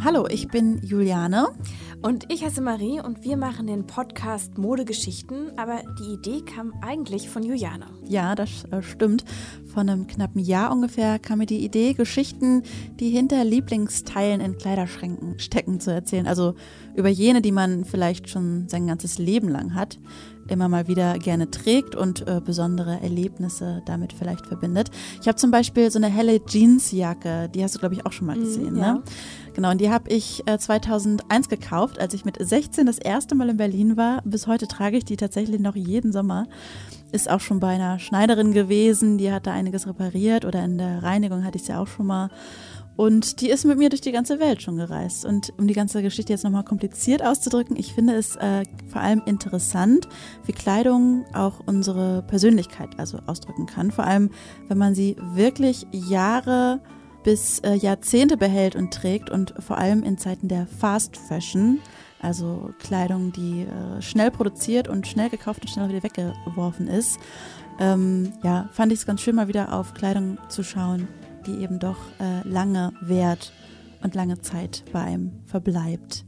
Hallo, ich bin Juliane. Und ich heiße Marie und wir machen den Podcast Modegeschichten, aber die Idee kam eigentlich von Juliane. Ja, das stimmt. Vor einem knappen Jahr ungefähr kam mir die Idee, Geschichten, die hinter Lieblingsteilen in Kleiderschränken stecken, zu erzählen. Also über jene, die man vielleicht schon sein ganzes Leben lang hat, immer mal wieder gerne trägt und besondere Erlebnisse damit vielleicht verbindet. Ich habe zum Beispiel so eine helle Jeansjacke, die hast du, glaube ich, auch schon mal gesehen, ja. ne? Genau, und die habe ich 2001 gekauft, als ich mit 16 das erste Mal in Berlin war. Bis heute trage ich die tatsächlich noch jeden Sommer. Ist auch schon bei einer Schneiderin gewesen, die hat da einiges repariert, oder in der Reinigung hatte ich sie auch schon mal. Und die ist mit mir durch die ganze Welt schon gereist. Und um die ganze Geschichte jetzt nochmal kompliziert auszudrücken, ich finde es vor allem interessant, wie Kleidung auch unsere Persönlichkeit also ausdrücken kann. Vor allem, wenn man sie wirklich Jahre bis Jahrzehnte behält und trägt, und vor allem in Zeiten der Fast Fashion, also Kleidung, die schnell produziert und schnell gekauft und schnell wieder weggeworfen ist. Fand ich es ganz schön, mal wieder auf Kleidung zu schauen, die eben doch lange währt und lange Zeit bei einem verbleibt.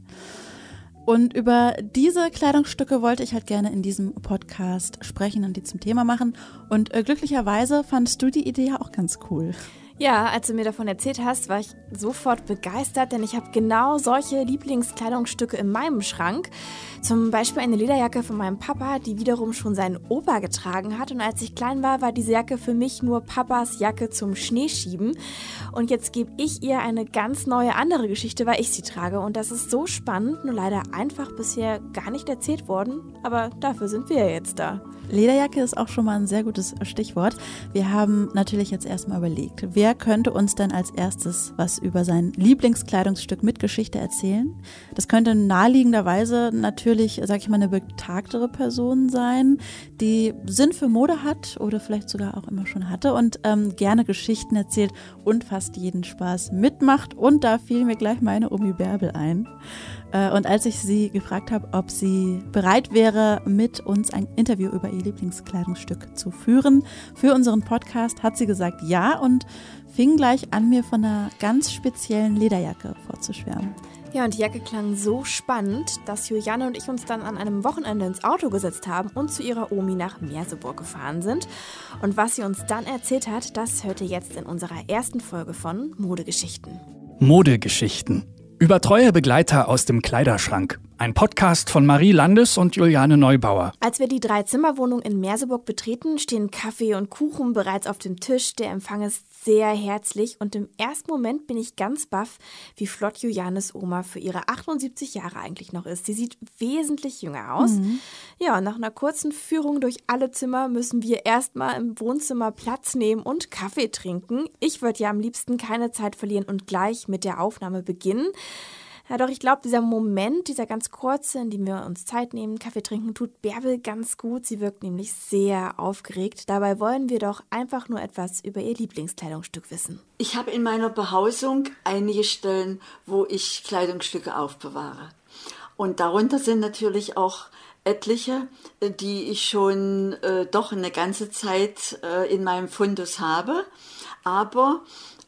Und über diese Kleidungsstücke wollte ich halt gerne in diesem Podcast sprechen und die zum Thema machen. Und glücklicherweise fandest du die Idee ja auch ganz cool. Ja, als du mir davon erzählt hast, war ich sofort begeistert, denn ich habe genau solche Lieblingskleidungsstücke in meinem Schrank. Zum Beispiel eine Lederjacke von meinem Papa, die wiederum schon sein Opa getragen hat. Und als ich klein war, war diese Jacke für mich nur Papas Jacke zum Schneeschieben. Und jetzt gebe ich ihr eine ganz neue andere Geschichte, weil ich sie trage. Und das ist so spannend, nur leider einfach bisher gar nicht erzählt worden. Aber dafür sind wir ja jetzt da. Lederjacke ist auch schon mal ein sehr gutes Stichwort. Wir haben natürlich jetzt erstmal überlegt, wer könnte uns denn als erstes was über sein Lieblingskleidungsstück mit Geschichte erzählen? Das könnte naheliegenderweise natürlich, sag ich mal, eine betagtere Person sein, die Sinn für Mode hat oder vielleicht sogar auch immer schon hatte und gerne Geschichten erzählt und fast jeden Spaß mitmacht. Und da fiel mir gleich meine Omi Bärbel ein. Und als ich sie gefragt habe, ob sie bereit wäre, mit uns ein Interview über ihr Lieblingskleidungsstück zu führen für unseren Podcast, hat sie gesagt ja und fing gleich an, mir von einer ganz speziellen Lederjacke vorzuschwärmen. Ja, und die Jacke klang so spannend, dass Juliane und ich uns dann an einem Wochenende ins Auto gesetzt haben und zu ihrer Omi nach Merseburg gefahren sind. Und was sie uns dann erzählt hat, das hört ihr jetzt in unserer ersten Folge von Modegeschichten. Modegeschichten. Über treue Begleiter aus dem Kleiderschrank. Ein Podcast von Marie Landes und Juliane Neubauer. Als wir die 3-Zimmer-Wohnung in Merseburg betreten, stehen Kaffee und Kuchen bereits auf dem Tisch. Der Empfang ist sehr herzlich und im ersten Moment bin ich ganz baff, wie flott Julianes Oma für ihre 78 Jahre eigentlich noch ist. Sie sieht wesentlich jünger aus. Ja, nach einer kurzen Führung durch alle Zimmer müssen wir erstmal im Wohnzimmer Platz nehmen und Kaffee trinken. Ich würde ja am liebsten keine Zeit verlieren und gleich mit der Aufnahme beginnen. Ja, doch ich glaube, dieser Moment, dieser ganz kurze, in dem wir uns Zeit nehmen, Kaffee trinken, tut Bärbel ganz gut. Sie wirkt nämlich sehr aufgeregt. Dabei wollen wir doch einfach nur etwas über ihr Lieblingskleidungsstück wissen. Ich habe in meiner Behausung einige Stellen, wo ich Kleidungsstücke aufbewahre. Und darunter sind natürlich auch etliche, die ich schon doch eine ganze Zeit in meinem Fundus habe, aber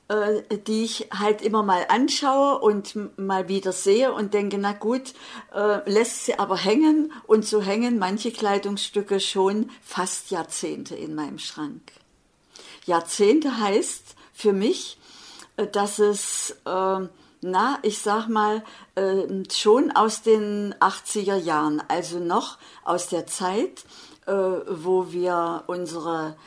die ich halt immer mal anschaue und mal wieder sehe und denke, na gut, lässt sie aber hängen. Und so hängen manche Kleidungsstücke schon fast Jahrzehnte in meinem Schrank. Jahrzehnte heißt für mich, dass es, ich sag mal, schon aus den 80er Jahren, also noch aus der Zeit, wo wir unsere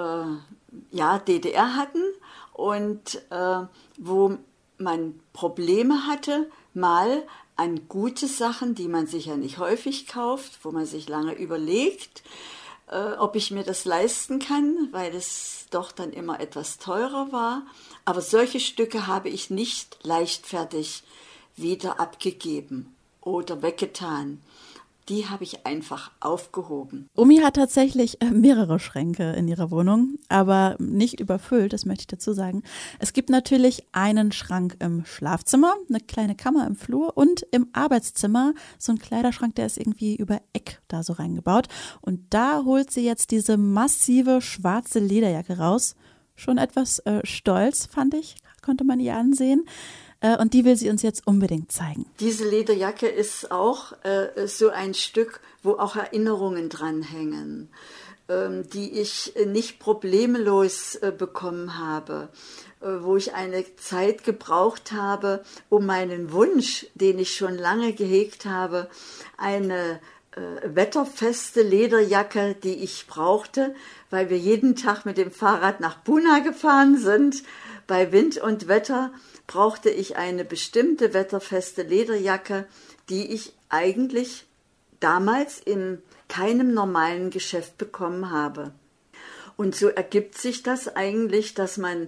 DDR hatten, und wo man Probleme hatte, mal an gute Sachen, die man sich ja nicht häufig kauft, wo man sich lange überlegt, ob ich mir das leisten kann, weil es doch dann immer etwas teurer war. Aber solche Stücke habe ich nicht leichtfertig wieder abgegeben oder weggetan. Die habe ich einfach aufgehoben. Omi hat tatsächlich mehrere Schränke in ihrer Wohnung, aber nicht überfüllt, das möchte ich dazu sagen. Es gibt natürlich einen Schrank im Schlafzimmer, eine kleine Kammer im Flur und im Arbeitszimmer so ein Kleiderschrank, der ist irgendwie über Eck da so reingebaut. Und da holt sie jetzt diese massive schwarze Lederjacke raus. Schon etwas stolz, fand ich, konnte man ihr ansehen. und die will sie uns jetzt unbedingt zeigen. Diese Lederjacke ist auch so ein Stück, wo auch Erinnerungen dranhängen, die ich nicht problemlos bekommen habe, wo ich eine Zeit gebraucht habe, um meinen Wunsch, den ich schon lange gehegt habe, eine wetterfeste Lederjacke, die ich brauchte, weil wir jeden Tag mit dem Fahrrad nach Buna gefahren sind. Bei Wind und Wetter brauchte ich eine bestimmte wetterfeste Lederjacke, die ich eigentlich damals in keinem normalen Geschäft bekommen habe. Und so ergibt sich das eigentlich, dass man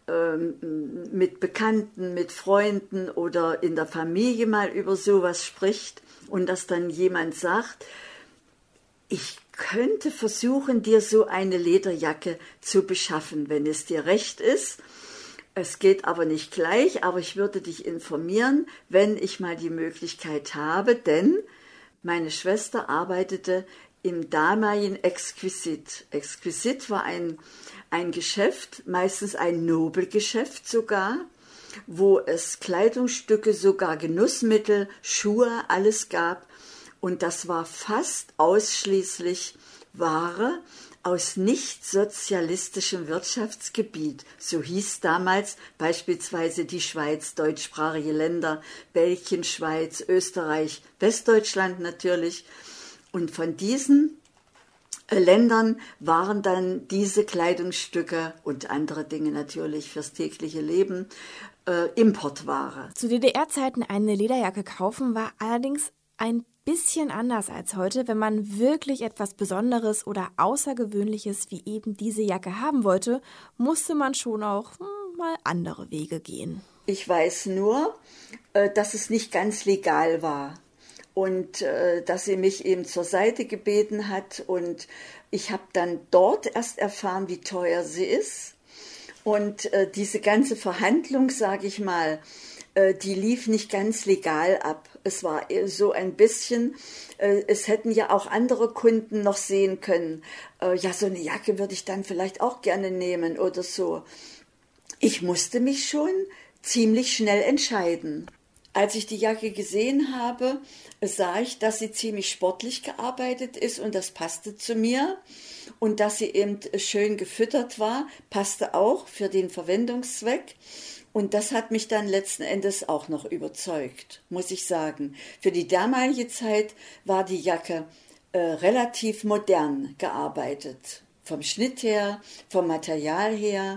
mit Bekannten, mit Freunden oder in der Familie mal über sowas spricht und dass dann jemand sagt, ich könnte versuchen, dir so eine Lederjacke zu beschaffen, wenn es dir recht ist. Es geht aber nicht gleich, aber ich würde dich informieren, wenn ich mal die Möglichkeit habe, denn meine Schwester arbeitete im damaligen Exquisit. Exquisit war ein Geschäft, meistens ein Nobelgeschäft sogar, wo es Kleidungsstücke, sogar Genussmittel, Schuhe, alles gab. Und das war fast ausschließlich Ware aus nicht-sozialistischem Wirtschaftsgebiet. So hieß damals beispielsweise die Schweiz, deutschsprachige Länder, Belgien, Schweiz, Österreich, Westdeutschland natürlich. Und von diesen Ländern waren dann diese Kleidungsstücke und andere Dinge natürlich fürs tägliche Leben Importware. Zu DDR-Zeiten eine Lederjacke kaufen war allerdings ein bisschen anders als heute. Wenn man wirklich etwas Besonderes oder Außergewöhnliches wie eben diese Jacke haben wollte, musste man schon auch mal andere Wege gehen. Ich weiß nur, dass es nicht ganz legal war. Und dass sie mich eben zur Seite gebeten hat. Und ich habe dann dort erst erfahren, wie teuer sie ist. Und diese ganze Verhandlung, sage ich mal, die lief nicht ganz legal ab. Es war so ein bisschen, es hätten ja auch andere Kunden noch sehen können, ja, so eine Jacke würde ich dann vielleicht auch gerne nehmen oder so. Ich musste mich schon ziemlich schnell entscheiden. Als ich die Jacke gesehen habe, sah ich, dass sie ziemlich sportlich gearbeitet ist und das passte zu mir. Und dass sie eben schön gefüttert war, passte auch für den Verwendungszweck. Und das hat mich dann letzten Endes auch noch überzeugt, muss ich sagen. Für die damalige Zeit war die Jacke relativ modern gearbeitet. Vom Schnitt her, vom Material her.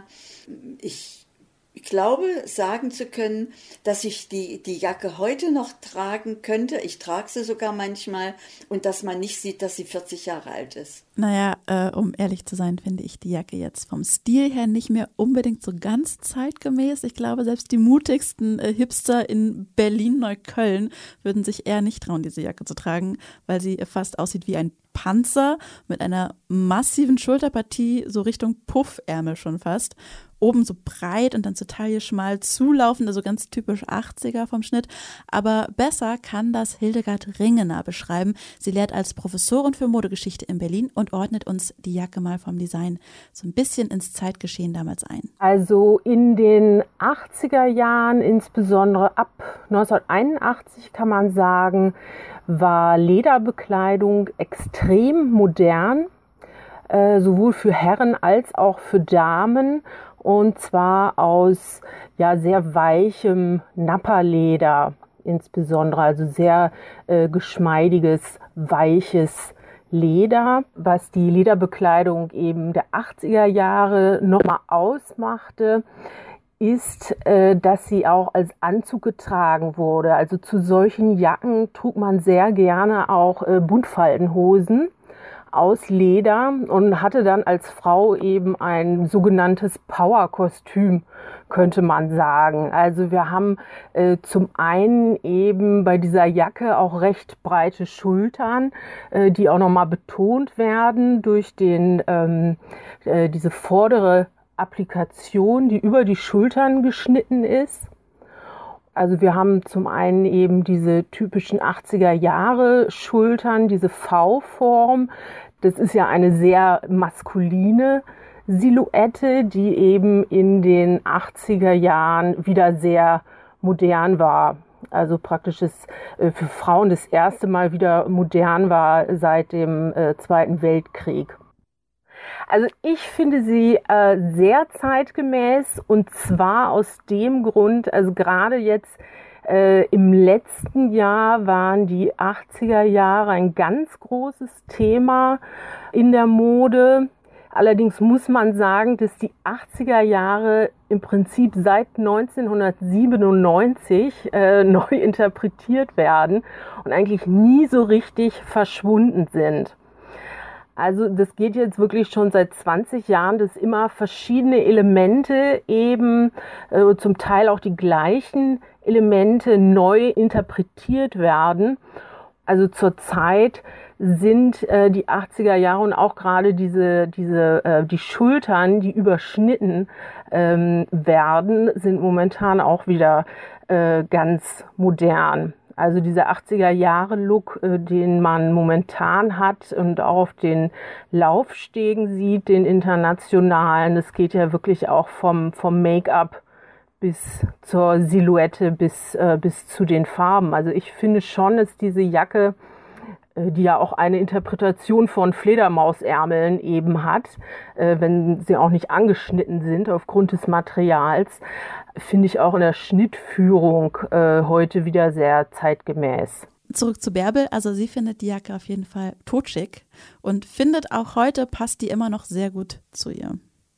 Ich glaube, sagen zu können, dass ich die Jacke heute noch tragen könnte. Ich trage sie sogar manchmal und dass man nicht sieht, dass sie 40 Jahre alt ist. Naja, um ehrlich zu sein, finde ich die Jacke jetzt vom Stil her nicht mehr unbedingt so ganz zeitgemäß. Ich glaube, selbst die mutigsten Hipster in Berlin-Neukölln würden sich eher nicht trauen, diese Jacke zu tragen, weil sie fast aussieht wie ein Panzer mit einer massiven Schulterpartie, so Richtung Puffärmel schon fast. Oben so breit und dann zur Taille schmal zulaufend, also ganz typisch 80er vom Schnitt. Aber besser kann das Hildegard Ringener beschreiben. Sie lehrt als Professorin für Modegeschichte in Berlin und ordnet uns die Jacke mal vom Design so ein bisschen ins Zeitgeschehen damals ein. Also in den 80er Jahren, insbesondere ab 1981 kann man sagen, war Lederbekleidung extrem modern, sowohl für Herren als auch für Damen. Und zwar aus sehr weichem Napperleder insbesondere, also sehr geschmeidiges, weiches Leder, was die Lederbekleidung eben der 80er Jahre nochmal ausmachte, ist, dass sie auch als Anzug getragen wurde. Also zu solchen Jacken trug man sehr gerne auch Buntfaltenhosen aus Leder und hatte dann als Frau eben ein sogenanntes Power-Kostüm, könnte man sagen. Also wir haben zum einen eben bei dieser Jacke auch recht breite Schultern, die auch nochmal betont werden durch diese vordere Applikation, die über die Schultern geschnitten ist. Also wir haben zum einen eben diese typischen 80er Jahre Schultern, diese V-Form. Das ist ja eine sehr maskuline Silhouette, die eben in den 80er Jahren wieder sehr modern war. Also praktisch für Frauen das erste Mal wieder modern war seit dem Zweiten Weltkrieg. Also ich finde sie sehr zeitgemäß, und zwar aus dem Grund, also gerade jetzt im letzten Jahr waren die 80er Jahre ein ganz großes Thema in der Mode. Allerdings muss man sagen, dass die 80er Jahre im Prinzip seit 1997 neu interpretiert werden und eigentlich nie so richtig verschwunden sind. Also das geht jetzt wirklich schon seit 20 Jahren, dass immer verschiedene Elemente eben, zum Teil auch die gleichen Elemente neu interpretiert werden. Also zurzeit sind die 80er Jahre und auch gerade die Schultern, die überschnitten werden, sind momentan auch wieder ganz modern. Also dieser 80er-Jahre-Look, den man momentan hat und auch auf den Laufstegen sieht, den internationalen, das geht ja wirklich auch vom Make-up bis zur Silhouette, bis zu den Farben. Also ich finde schon, dass diese Jacke, die ja auch eine Interpretation von Fledermausärmeln eben hat, wenn sie auch nicht angeschnitten sind aufgrund des Materials, finde ich auch in der Schnittführung heute wieder sehr zeitgemäß. Zurück zu Bärbel, also sie findet die Jacke auf jeden Fall totschick und findet auch heute passt die immer noch sehr gut zu ihr.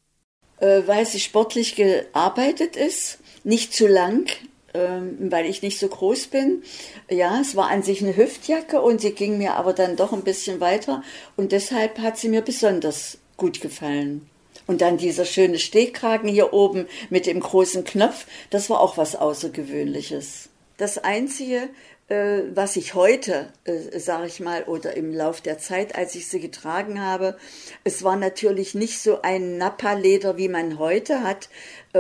Weil sie sportlich gearbeitet ist, nicht zu lang, weil ich nicht so groß bin. Ja, es war an sich eine Hüftjacke und sie ging mir aber dann doch ein bisschen weiter und deshalb hat sie mir besonders gut gefallen. Und dann dieser schöne Stehkragen hier oben mit dem großen Knopf, das war auch was Außergewöhnliches. Das Einzige, was ich heute, sage ich mal, oder im Lauf der Zeit, als ich sie getragen habe, es war natürlich nicht so ein Nappa-Leder, wie man heute hat,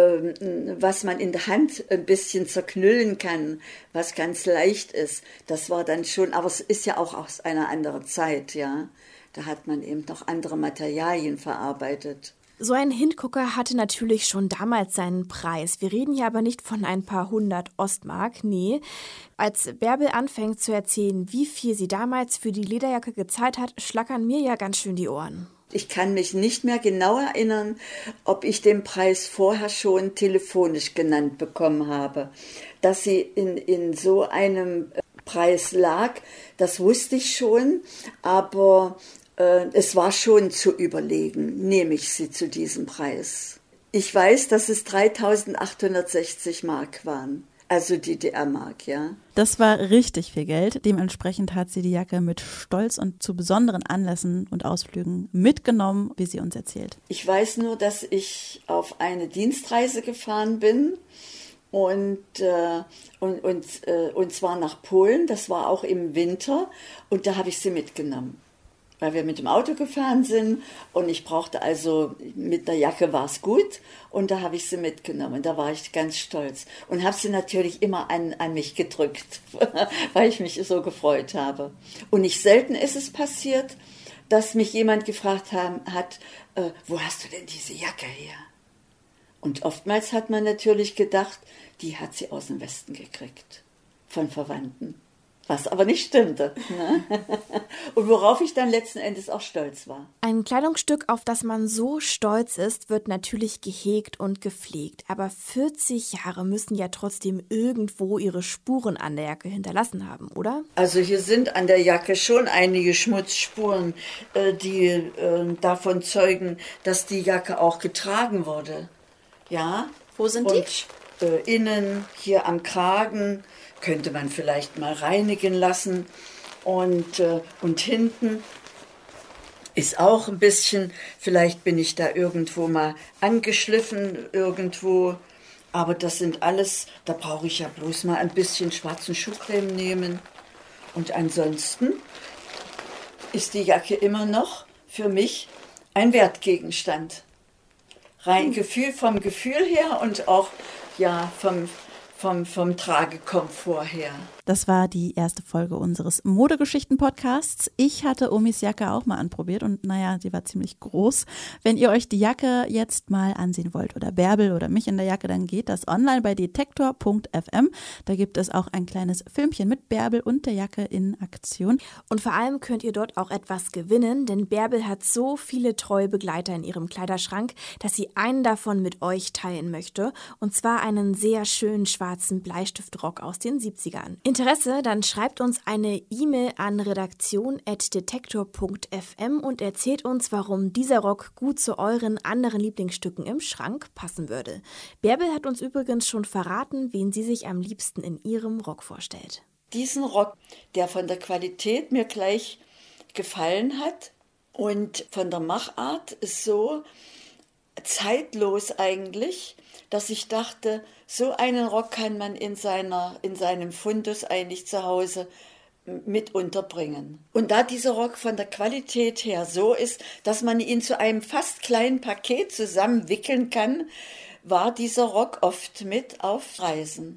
was man in der Hand ein bisschen zerknüllen kann, was ganz leicht ist. Das war dann schon, aber es ist ja auch aus einer anderen Zeit, ja. Da hat man eben noch andere Materialien verarbeitet. So ein Hingucker hatte natürlich schon damals seinen Preis. Wir reden hier aber nicht von ein paar 100 Ostmark, nee. Als Bärbel anfängt zu erzählen, wie viel sie damals für die Lederjacke gezahlt hat, schlackern mir ja ganz schön die Ohren. Ich kann mich nicht mehr genau erinnern, ob ich den Preis vorher schon telefonisch genannt bekommen habe. Dass sie in so einem Preis lag, das wusste ich schon, aber es war schon zu überlegen, nehme ich sie zu diesem Preis. Ich weiß, dass es 3.860 Mark waren, also DDR-Mark, ja. Das war richtig viel Geld. Dementsprechend hat sie die Jacke mit Stolz und zu besonderen Anlässen und Ausflügen mitgenommen, wie sie uns erzählt. Ich weiß nur, dass ich auf eine Dienstreise gefahren bin und zwar nach Polen. Das war auch im Winter und da habe ich sie mitgenommen, weil wir mit dem Auto gefahren sind und ich brauchte also, mit der Jacke war es gut und da habe ich sie mitgenommen. Da war ich ganz stolz und habe sie natürlich immer an mich gedrückt, weil ich mich so gefreut habe. Und nicht selten ist es passiert, dass mich jemand gefragt hat, wo hast du denn diese Jacke her? Und oftmals hat man natürlich gedacht, die hat sie aus dem Westen gekriegt, von Verwandten. Was aber nicht stimmte. Ne? Und worauf ich dann letzten Endes auch stolz war. Ein Kleidungsstück, auf das man so stolz ist, wird natürlich gehegt und gepflegt. Aber 40 Jahre müssen ja trotzdem irgendwo ihre Spuren an der Jacke hinterlassen haben, oder? Also hier sind an der Jacke schon einige Schmutzspuren, die davon zeugen, dass die Jacke auch getragen wurde. Ja. Wo sind die? Und innen, hier am Kragen, könnte man vielleicht mal reinigen lassen. Und hinten ist auch ein bisschen, vielleicht bin ich da irgendwo mal angeschliffen, irgendwo. Aber das sind alles, da brauche ich ja bloß mal ein bisschen schwarzen Schuhcreme nehmen. Und ansonsten ist die Jacke immer noch für mich ein Wertgegenstand. Rein vom Gefühl her und auch ja vom Tragekomfort her. Das war die erste Folge unseres Modegeschichten-Podcasts. Ich hatte Omis Jacke auch mal anprobiert und sie war ziemlich groß. Wenn ihr euch die Jacke jetzt mal ansehen wollt oder Bärbel oder mich in der Jacke, dann geht das online bei detektor.fm. Da gibt es auch ein kleines Filmchen mit Bärbel und der Jacke in Aktion. Und vor allem könnt ihr dort auch etwas gewinnen, denn Bärbel hat so viele treue Begleiter in ihrem Kleiderschrank, dass sie einen davon mit euch teilen möchte. Und zwar einen sehr schönen schwarzen Bleistiftrock aus den 70ern. Interesse? Dann schreibt uns eine E-Mail an redaktion@detektor.fm und erzählt uns, warum dieser Rock gut zu euren anderen Lieblingsstücken im Schrank passen würde. Bärbel hat uns übrigens schon verraten, wen sie sich am liebsten in ihrem Rock vorstellt. Diesen Rock, der von der Qualität mir gleich gefallen hat und von der Machart ist so zeitlos eigentlich, dass ich dachte, so einen Rock kann man in seinem Fundus eigentlich zu Hause mit unterbringen. Und da dieser Rock von der Qualität her so ist, dass man ihn zu einem fast kleinen Paket zusammenwickeln kann, war dieser Rock oft mit auf Reisen.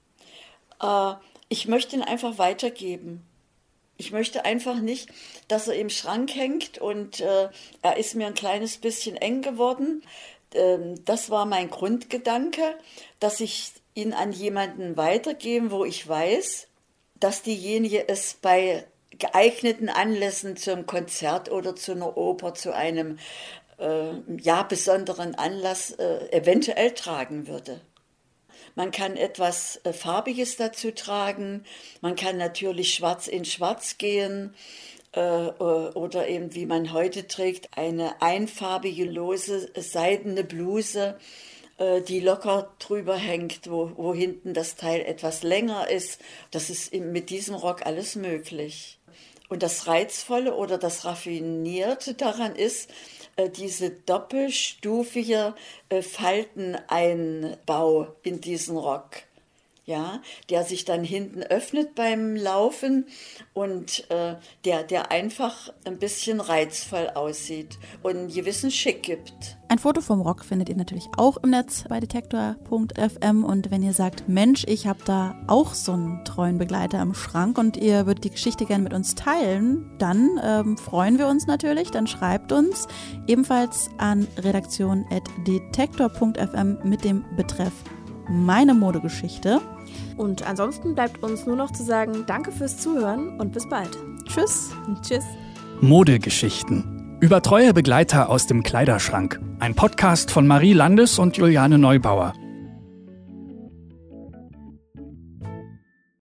Ich möchte ihn einfach weitergeben. Ich möchte einfach nicht, dass er im Schrank hängt und er ist mir ein kleines bisschen eng geworden. Das war mein Grundgedanke, dass ich ihn an jemanden weitergebe, wo ich weiß, dass diejenige es bei geeigneten Anlässen zum Konzert oder zu einer Oper, zu einem besonderen Anlass eventuell tragen würde. Man kann etwas Farbiges dazu tragen, man kann natürlich schwarz in schwarz gehen oder eben, wie man heute trägt, eine einfarbige, lose, seidene Bluse, die locker drüber hängt, wo hinten das Teil etwas länger ist. Das ist mit diesem Rock alles möglich. Und das Reizvolle oder das Raffinierte daran ist, diese doppelstufige Falteneinbau in diesen Rock, ja, der sich dann hinten öffnet beim Laufen und der einfach ein bisschen reizvoll aussieht und einen gewissen Schick gibt. Ein Foto vom Rock findet ihr natürlich auch im Netz bei detektor.fm und wenn ihr sagt, Mensch, ich habe da auch so einen treuen Begleiter im Schrank und ihr würdet die Geschichte gerne mit uns teilen, dann freuen wir uns natürlich, dann schreibt uns ebenfalls an redaktion@detektor.fm mit dem Betreff Meine Modegeschichte. Und ansonsten bleibt uns nur noch zu sagen, danke fürs Zuhören und bis bald. Tschüss. Tschüss. Modegeschichten. Über treue Begleiter aus dem Kleiderschrank. Ein Podcast von Marie Landes und Juliane Neubauer.